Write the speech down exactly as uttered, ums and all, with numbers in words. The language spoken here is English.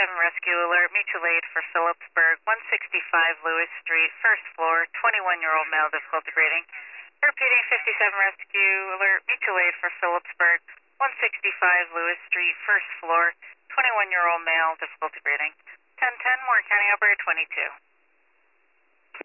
fifty-seven Rescue Alert, mutual aid for Phillipsburg, one sixty-five Lewis Street, first floor, twenty-one-year-old male, difficulty rating. Repeating, fifty-seven Rescue Alert, mutual aid for Phillipsburg, one sixty-five Lewis Street, first floor, twenty-one-year-old male, difficulty rating. ten ten, Warren County Operator twenty-two.